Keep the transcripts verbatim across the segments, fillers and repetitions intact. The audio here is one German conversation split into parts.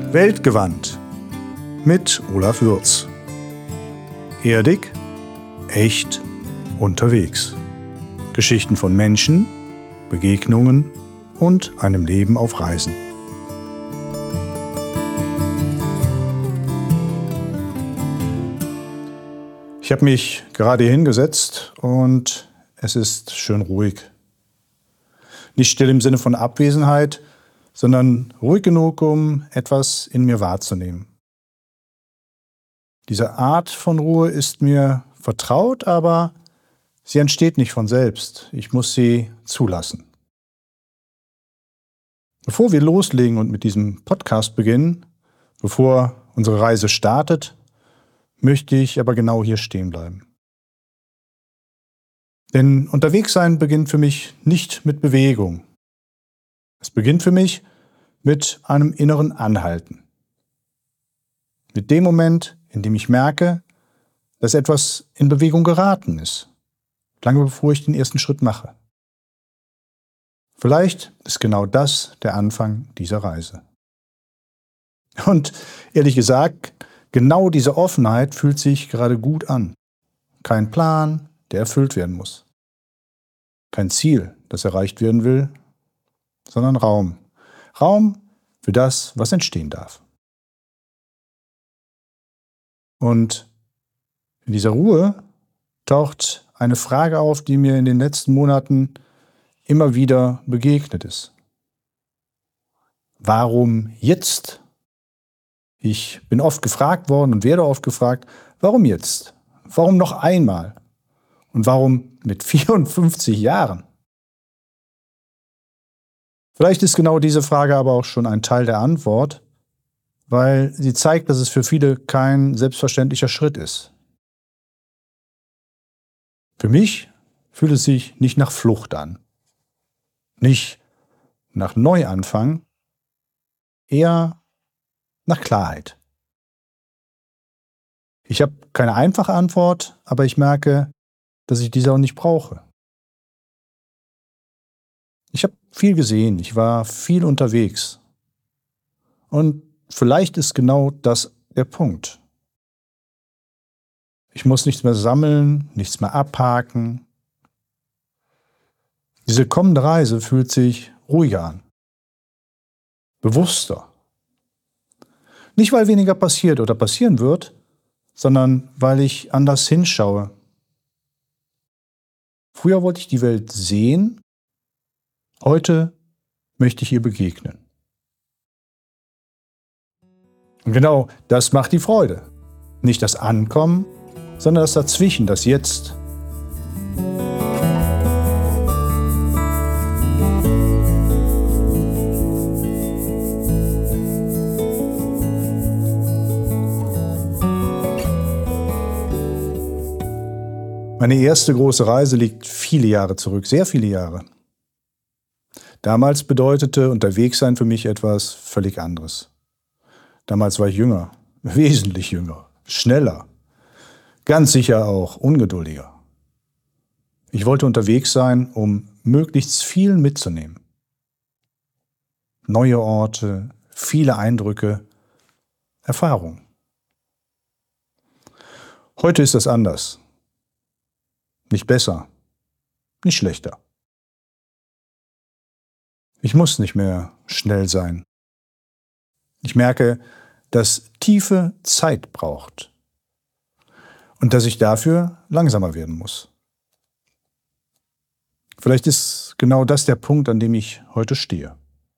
Weltgewandt mit Olaf Würz. Erdig, echt, unterwegs. Geschichten von Menschen, Begegnungen und einem Leben auf Reisen. Ich habe mich gerade hier hingesetzt und es ist schön ruhig. Nicht still im Sinne von Abwesenheit, sondern ruhig genug, um etwas in mir wahrzunehmen. Diese Art von Ruhe ist mir vertraut, aber sie entsteht nicht von selbst. Ich muss sie zulassen. Bevor wir loslegen und mit diesem Podcast beginnen, bevor unsere Reise startet, möchte ich aber genau hier stehen bleiben. Denn unterwegs sein beginnt für mich nicht mit Bewegung. Es beginnt für mich mit einem inneren Anhalten. Mit dem Moment, in dem ich merke, dass etwas in Bewegung geraten ist, lange bevor ich den ersten Schritt mache. Vielleicht ist genau das der Anfang dieser Reise. Und ehrlich gesagt, genau diese Offenheit fühlt sich gerade gut an. Kein Plan, der erfüllt werden muss. Kein Ziel, das erreicht werden will, sondern Raum. Raum für das, was entstehen darf. Und in dieser Ruhe taucht eine Frage auf, die mir in den letzten Monaten immer wieder begegnet ist. Warum jetzt? Ich bin oft gefragt worden und werde oft gefragt, warum jetzt? Warum noch einmal? Und warum mit vierundfünfzig Jahren? Vielleicht ist genau diese Frage aber auch schon ein Teil der Antwort, weil sie zeigt, dass es für viele kein selbstverständlicher Schritt ist. Für mich fühlt es sich nicht nach Flucht an, nicht nach Neuanfang, eher nach Klarheit. Ich habe keine einfache Antwort, aber ich merke, dass ich diese auch nicht brauche. Ich habe viel gesehen, ich war viel unterwegs. Und vielleicht ist genau das der Punkt. Ich muss nichts mehr sammeln, nichts mehr abhaken. Diese kommende Reise fühlt sich ruhiger an, bewusster. Nicht, weil weniger passiert oder passieren wird, sondern weil ich anders hinschaue. Früher wollte ich die Welt sehen, heute möchte ich ihr begegnen. Und genau das macht die Freude. Nicht das Ankommen, sondern das Dazwischen, das Jetzt. Meine erste große Reise liegt viele Jahre zurück, sehr viele Jahre. Damals bedeutete Unterwegssein für mich etwas völlig anderes. Damals war ich jünger, wesentlich jünger, schneller, ganz sicher auch ungeduldiger. Ich wollte unterwegs sein, um möglichst viel mitzunehmen. Neue Orte, viele Eindrücke, Erfahrungen. Heute ist das anders. Nicht besser, nicht schlechter. Ich muss nicht mehr schnell sein. Ich merke, dass Tiefe Zeit braucht und dass ich dafür langsamer werden muss. Vielleicht ist genau das der Punkt, an dem ich heute stehe.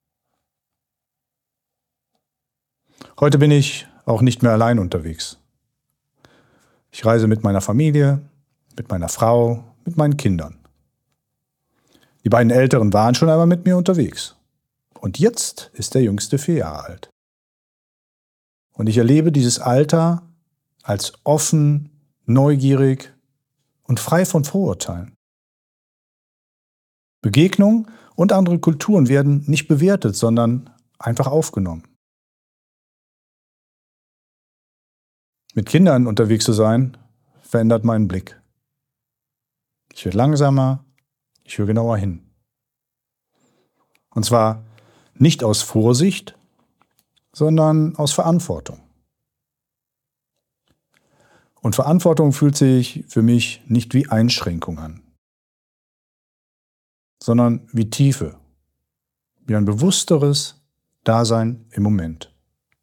Heute bin ich auch nicht mehr allein unterwegs. Ich reise mit meiner Familie, mit meiner Frau, mit meinen Kindern. Die beiden Älteren waren schon einmal mit mir unterwegs. Und jetzt ist der Jüngste vier Jahre alt. Und ich erlebe dieses Alter als offen, neugierig und frei von Vorurteilen. Begegnungen und andere Kulturen werden nicht bewertet, sondern einfach aufgenommen. Mit Kindern unterwegs zu sein, verändert meinen Blick. Ich werde langsamer, ich höre genauer hin. Und zwar nicht aus Vorsicht, sondern aus Verantwortung. Und Verantwortung fühlt sich für mich nicht wie Einschränkung an, sondern wie Tiefe, wie ein bewussteres Dasein im Moment.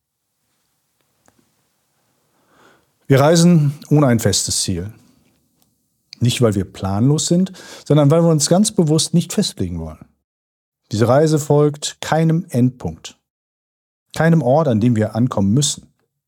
Wir reisen ohne ein festes Ziel. Nicht, weil wir planlos sind, sondern weil wir uns ganz bewusst nicht festlegen wollen. Diese Reise folgt keinem Endpunkt, keinem Ort, an dem wir ankommen müssen.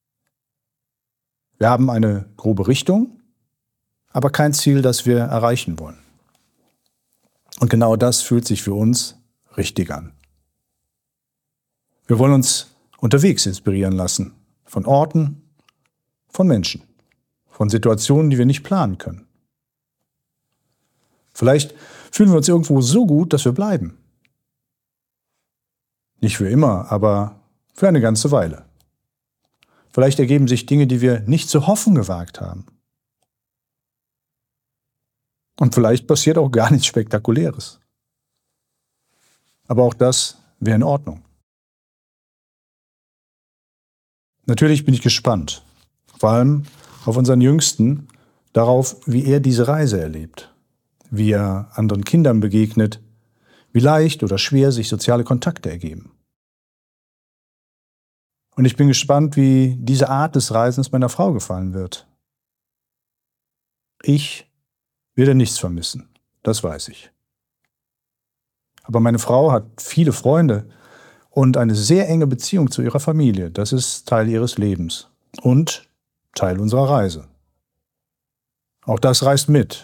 Wir haben eine grobe Richtung, aber kein Ziel, das wir erreichen wollen. Und genau das fühlt sich für uns richtig an. Wir wollen uns unterwegs inspirieren lassen, von Orten, von Menschen, von Situationen, die wir nicht planen können. Vielleicht fühlen wir uns irgendwo so gut, dass wir bleiben. Nicht für immer, aber für eine ganze Weile. Vielleicht ergeben sich Dinge, die wir nicht zu hoffen gewagt haben. Und vielleicht passiert auch gar nichts Spektakuläres. Aber auch das wäre in Ordnung. Natürlich bin ich gespannt, vor allem auf unseren Jüngsten, darauf, wie er diese Reise erlebt, wie er anderen Kindern begegnet, wie leicht oder schwer sich soziale Kontakte ergeben. Und ich bin gespannt, wie diese Art des Reisens meiner Frau gefallen wird. Ich werde nichts vermissen, das weiß ich. Aber meine Frau hat viele Freunde und eine sehr enge Beziehung zu ihrer Familie. Das ist Teil ihres Lebens und Teil unserer Reise. Auch das reist mit.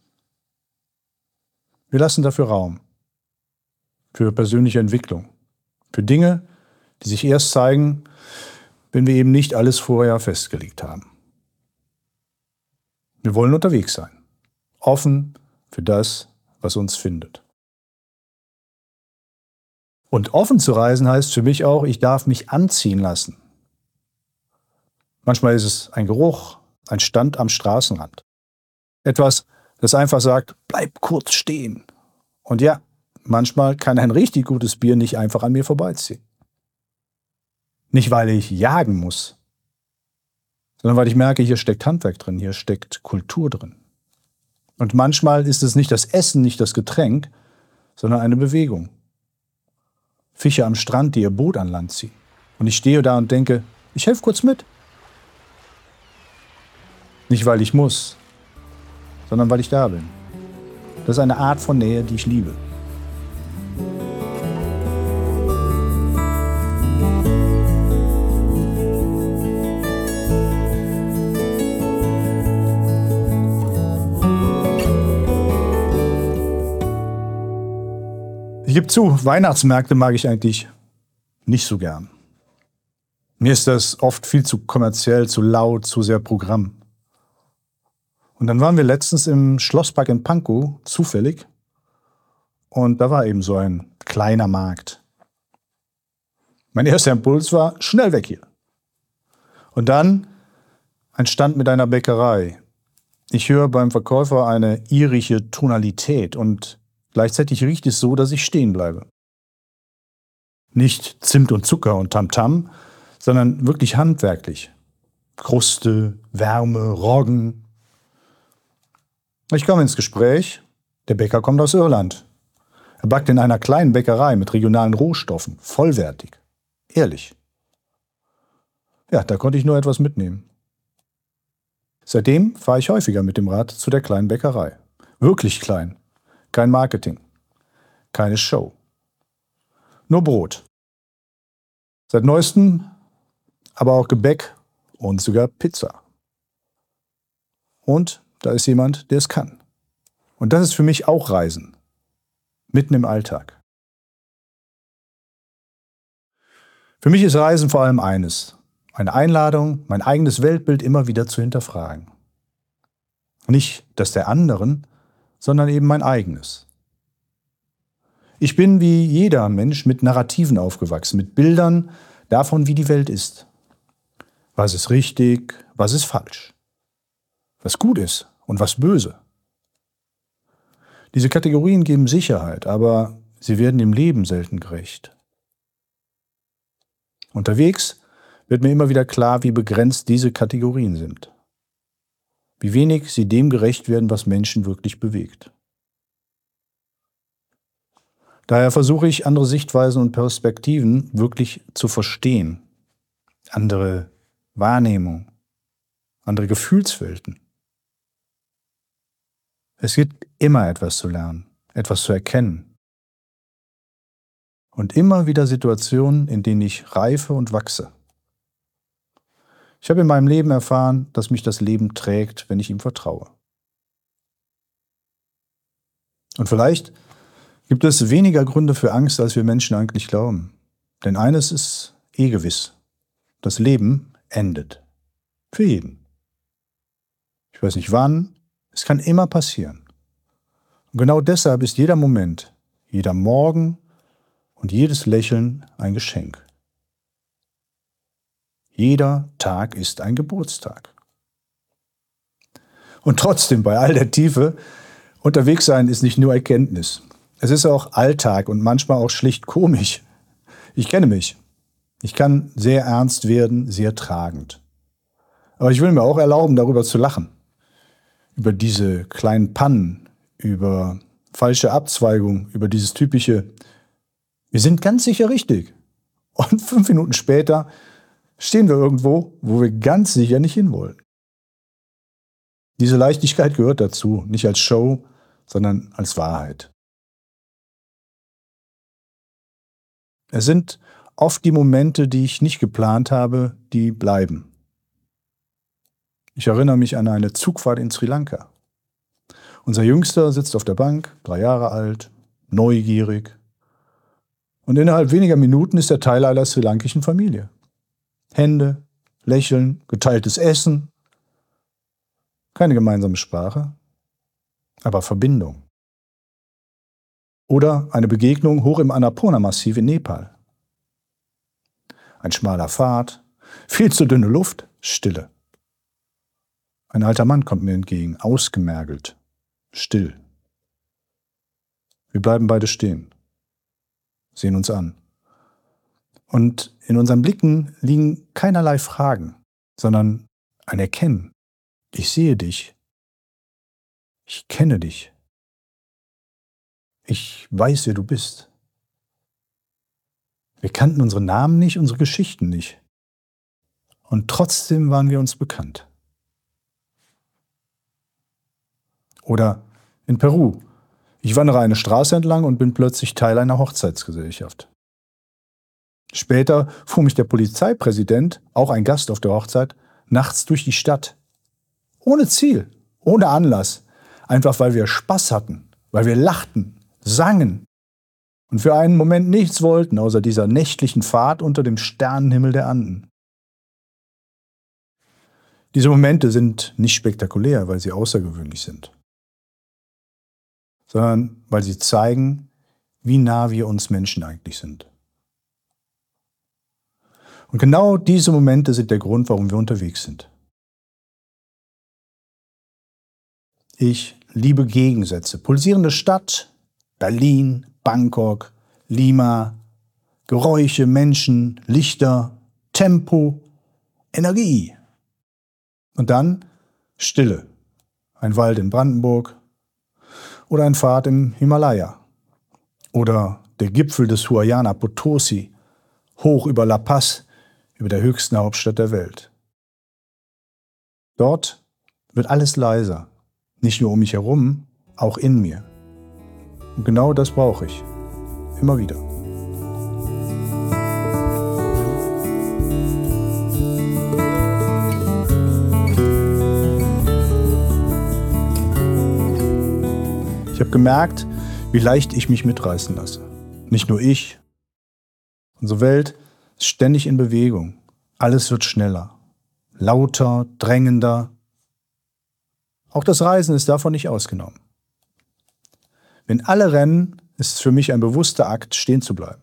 Wir lassen dafür Raum, für persönliche Entwicklung, für Dinge, die sich erst zeigen, wenn wir eben nicht alles vorher festgelegt haben. Wir wollen unterwegs sein, offen für das, was uns findet. Und offen zu reisen heißt für mich auch, ich darf mich anziehen lassen. Manchmal ist es ein Geruch, ein Stand am Straßenrand. Etwas, das einfach sagt, bleib kurz stehen. Und ja, manchmal kann ein richtig gutes Bier nicht einfach an mir vorbeiziehen. Nicht, weil ich jagen muss, sondern weil ich merke, hier steckt Handwerk drin, hier steckt Kultur drin. Und manchmal ist es nicht das Essen, nicht das Getränk, sondern eine Bewegung. Fische am Strand, die ihr Boot an Land ziehen. Und ich stehe da und denke, ich helfe kurz mit. Nicht, weil ich muss, sondern weil ich da bin. Das ist eine Art von Nähe, die ich liebe. Ich gebe zu, Weihnachtsmärkte mag ich eigentlich nicht so gern. Mir ist das oft viel zu kommerziell, zu laut, zu sehr Programm. Und dann waren wir letztens im Schlosspark in Pankow, zufällig. Und da war eben so ein kleiner Markt. Mein erster Impuls war, schnell weg hier. Und dann ein Stand mit einer Bäckerei. Ich höre beim Verkäufer eine irische Tonalität und gleichzeitig riecht es so, dass ich stehen bleibe. Nicht Zimt und Zucker und Tamtam, sondern wirklich handwerklich. Kruste, Wärme, Roggen. Ich komme ins Gespräch. Der Bäcker kommt aus Irland. Er backt in einer kleinen Bäckerei mit regionalen Rohstoffen, vollwertig, ehrlich. Ja, da konnte ich nur etwas mitnehmen. Seitdem fahre ich häufiger mit dem Rad zu der kleinen Bäckerei. Wirklich klein. Kein Marketing. Keine Show. Nur Brot. Seit neuestem aber auch Gebäck und sogar Pizza. Und da ist jemand, der es kann. Und das ist für mich auch Reisen. Mitten im Alltag. Für mich ist Reisen vor allem eines. Eine Einladung, mein eigenes Weltbild immer wieder zu hinterfragen. Nicht das der anderen, sondern eben mein eigenes. Ich bin wie jeder Mensch mit Narrativen aufgewachsen, mit Bildern davon, wie die Welt ist. Was ist richtig, was ist falsch. Was gut ist und was böse. Diese Kategorien geben Sicherheit, aber sie werden dem Leben selten gerecht. Unterwegs wird mir immer wieder klar, wie begrenzt diese Kategorien sind. Wie wenig sie dem gerecht werden, was Menschen wirklich bewegt. Daher versuche ich, andere Sichtweisen und Perspektiven wirklich zu verstehen. Andere Wahrnehmung, andere Gefühlswelten. Es gibt immer etwas zu lernen, etwas zu erkennen. Und immer wieder Situationen, in denen ich reife und wachse. Ich habe in meinem Leben erfahren, dass mich das Leben trägt, wenn ich ihm vertraue. Und vielleicht gibt es weniger Gründe für Angst, als wir Menschen eigentlich glauben. Denn eines ist eh gewiss. Das Leben endet. Für jeden. Ich weiß nicht wann, es kann immer passieren. Und genau deshalb ist jeder Moment, jeder Morgen und jedes Lächeln ein Geschenk. Jeder Tag ist ein Geburtstag. Und trotzdem, bei all der Tiefe, unterwegs sein ist nicht nur Erkenntnis. Es ist auch Alltag und manchmal auch schlicht komisch. Ich kenne mich. Ich kann sehr ernst werden, sehr tragend. Aber ich will mir auch erlauben, darüber zu lachen. Über diese kleinen Pannen, über falsche Abzweigungen, über dieses typische, wir sind ganz sicher richtig. Und fünf Minuten später stehen wir irgendwo, wo wir ganz sicher nicht hinwollen. Diese Leichtigkeit gehört dazu, nicht als Show, sondern als Wahrheit. Es sind oft die Momente, die ich nicht geplant habe, die bleiben. Ich erinnere mich an eine Zugfahrt in Sri Lanka. Unser Jüngster sitzt auf der Bank, drei Jahre alt, neugierig. Und innerhalb weniger Minuten ist er Teil einer sri-lankischen Familie. Hände, Lächeln, geteiltes Essen. Keine gemeinsame Sprache, aber Verbindung. Oder eine Begegnung hoch im Annapurna-Massiv in Nepal. Ein schmaler Pfad, viel zu dünne Luft, Stille. Ein alter Mann kommt mir entgegen, ausgemergelt, still. Wir bleiben beide stehen, sehen uns an. Und in unseren Blicken liegen keinerlei Fragen, sondern ein Erkennen. Ich sehe dich. Ich kenne dich. Ich weiß, wer du bist. Wir kannten unsere Namen nicht, unsere Geschichten nicht. Und trotzdem waren wir uns bekannt. Oder in Peru. Ich wandere eine Straße entlang und bin plötzlich Teil einer Hochzeitsgesellschaft. Später fuhr mich der Polizeipräsident, auch ein Gast auf der Hochzeit, nachts durch die Stadt. Ohne Ziel, ohne Anlass. Einfach weil wir Spaß hatten, weil wir lachten, sangen und für einen Moment nichts wollten, außer dieser nächtlichen Fahrt unter dem Sternenhimmel der Anden. Diese Momente sind nicht spektakulär, weil sie außergewöhnlich sind, sondern weil sie zeigen, wie nah wir uns Menschen eigentlich sind. Und genau diese Momente sind der Grund, warum wir unterwegs sind. Ich liebe Gegensätze. Pulsierende Stadt, Berlin, Bangkok, Lima, Geräusche, Menschen, Lichter, Tempo, Energie. Und dann Stille. Ein Wald in Brandenburg oder ein Pfad im Himalaya oder der Gipfel des Huayana Potosi, hoch über La Paz, über der höchsten Hauptstadt der Welt. Dort wird alles leiser, nicht nur um mich herum, auch in mir. Und genau das brauche ich, immer wieder. Ich habe gemerkt, wie leicht ich mich mitreißen lasse. Nicht nur ich. Unsere Welt ist ständig in Bewegung. Alles wird schneller, lauter, drängender. Auch das Reisen ist davon nicht ausgenommen. Wenn alle rennen, ist es für mich ein bewusster Akt, stehen zu bleiben.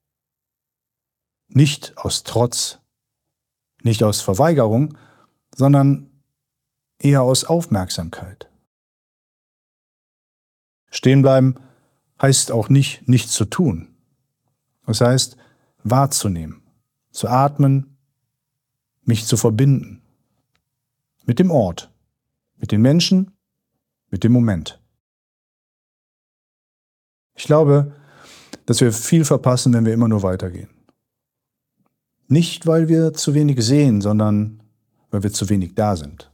Nicht aus Trotz, nicht aus Verweigerung, sondern eher aus Aufmerksamkeit. Stehen bleiben heißt auch nicht, nichts zu tun. Das heißt, wahrzunehmen, zu atmen, mich zu verbinden. Mit dem Ort, mit den Menschen, mit dem Moment. Ich glaube, dass wir viel verpassen, wenn wir immer nur weitergehen. Nicht, weil wir zu wenig sehen, sondern weil wir zu wenig da sind.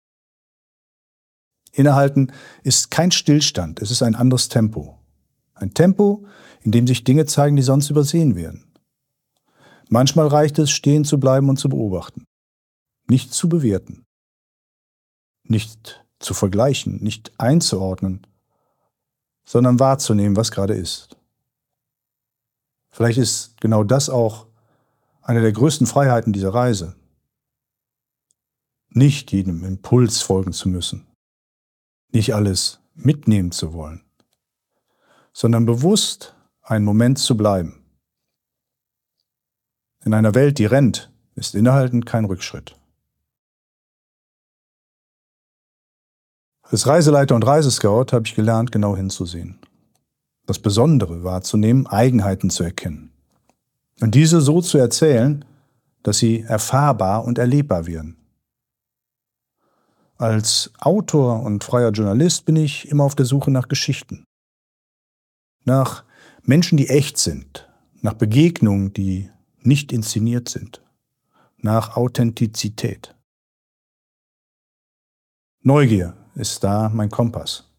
Innehalten ist kein Stillstand, es ist ein anderes Tempo. Ein Tempo, in dem sich Dinge zeigen, die sonst übersehen werden. Manchmal reicht es, stehen zu bleiben und zu beobachten. Nicht zu bewerten. Nicht zu vergleichen, nicht einzuordnen, sondern wahrzunehmen, was gerade ist. Vielleicht ist genau das auch eine der größten Freiheiten dieser Reise. Nicht jedem Impuls folgen zu müssen, nicht alles mitnehmen zu wollen, sondern bewusst einen Moment zu bleiben. In einer Welt, die rennt, ist Innehalten kein Rückschritt. Als Reiseleiter und Reisescout habe ich gelernt, genau hinzusehen, das Besondere wahrzunehmen, Eigenheiten zu erkennen und diese so zu erzählen, dass sie erfahrbar und erlebbar werden. Als Autor und freier Journalist bin ich immer auf der Suche nach Geschichten, nach Menschen, die echt sind, nach Begegnungen, die nicht inszeniert sind, nach Authentizität. Neugier ist da mein Kompass.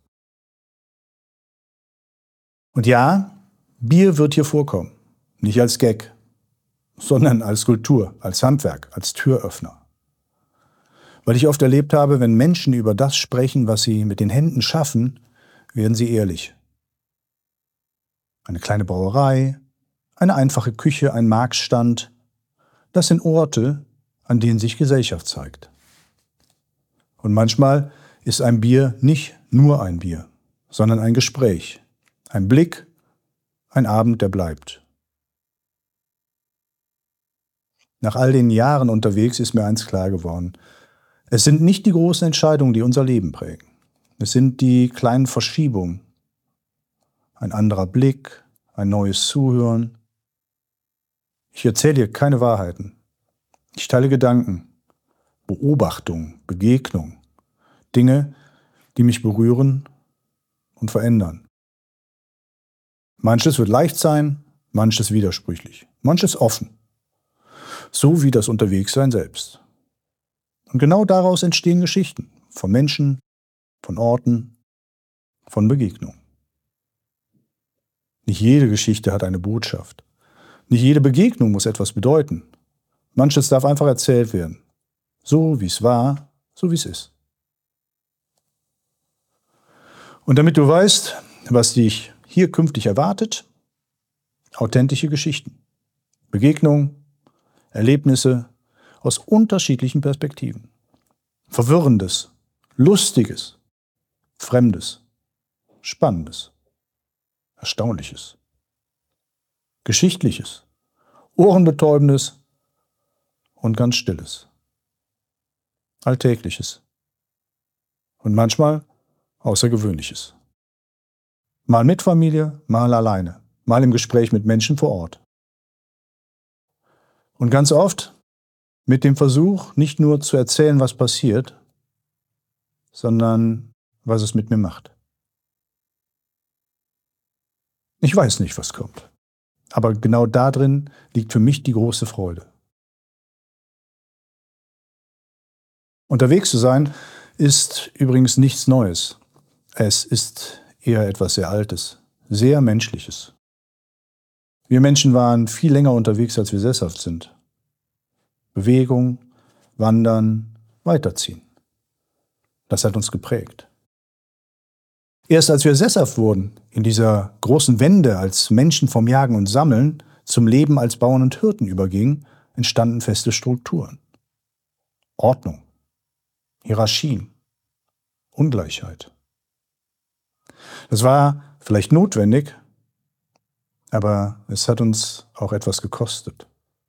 Und ja, Bier wird hier vorkommen, nicht als Gag, sondern als Kultur, als Handwerk, als Türöffner. Weil ich oft erlebt habe, wenn Menschen über das sprechen, was sie mit den Händen schaffen, werden sie ehrlich. Eine kleine Brauerei, eine einfache Küche, ein Marktstand, das sind Orte, an denen sich Gesellschaft zeigt. Und manchmal ist ein Bier nicht nur ein Bier, sondern ein Gespräch, ein Blick, ein Abend, der bleibt. Nach all den Jahren unterwegs ist mir eins klar geworden. Es sind nicht die großen Entscheidungen, die unser Leben prägen. Es sind die kleinen Verschiebungen. Ein anderer Blick, ein neues Zuhören. Ich erzähle dir keine Wahrheiten. Ich teile Gedanken, Beobachtungen, Begegnungen, Dinge, die mich berühren und verändern. Manches wird leicht sein, manches widersprüchlich, manches offen. So wie das Unterwegssein selbst. Und genau daraus entstehen Geschichten von Menschen, von Orten, von Begegnungen. Nicht jede Geschichte hat eine Botschaft. Nicht jede Begegnung muss etwas bedeuten. Manches darf einfach erzählt werden. So wie es war, so wie es ist. Und damit du weißt, was dich hier künftig erwartet, authentische Geschichten, Begegnungen, Erlebnisse aus unterschiedlichen Perspektiven. Verwirrendes, Lustiges, Fremdes, Spannendes, Erstaunliches, Geschichtliches, Ohrenbetäubendes und ganz Stilles, Alltägliches und manchmal Außergewöhnliches. Mal mit Familie, mal alleine, mal im Gespräch mit Menschen vor Ort. Und ganz oft mit dem Versuch, nicht nur zu erzählen, was passiert, sondern was es mit mir macht. Ich weiß nicht, was kommt. Aber genau darin liegt für mich die große Freude. Unterwegs zu sein ist übrigens nichts Neues. Es ist eher etwas sehr Altes, sehr Menschliches. Wir Menschen waren viel länger unterwegs, als wir sesshaft sind. Bewegung, Wandern, Weiterziehen. Das hat uns geprägt. Erst als wir sesshaft wurden, in dieser großen Wende, als Menschen vom Jagen und Sammeln zum Leben als Bauern und Hirten übergingen, entstanden feste Strukturen. Ordnung, Hierarchien, Ungleichheit. Das war vielleicht notwendig, aber es hat uns auch etwas gekostet.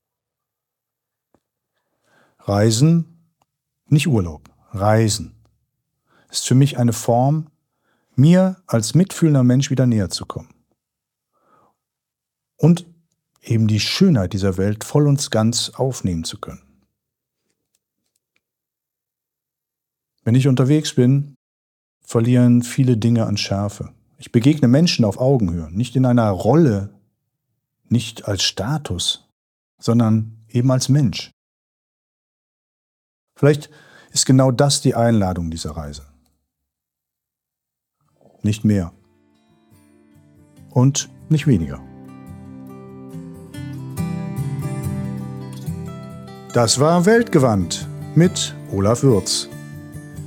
Reisen, nicht Urlaub, Reisen, ist für mich eine Form, mir als mitfühlender Mensch wieder näher zu kommen. Und eben die Schönheit dieser Welt voll und ganz aufnehmen zu können. Wenn ich unterwegs bin, verlieren viele Dinge an Schärfe. Ich begegne Menschen auf Augenhöhe, nicht in einer Rolle, nicht als Status, sondern eben als Mensch. Vielleicht ist genau das die Einladung dieser Reise. Nicht mehr und nicht weniger. Das war Weltgewandt mit Olaf Würz.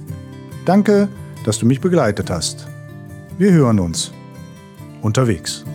Danke, dass du mich begleitet hast. Wir hören uns unterwegs.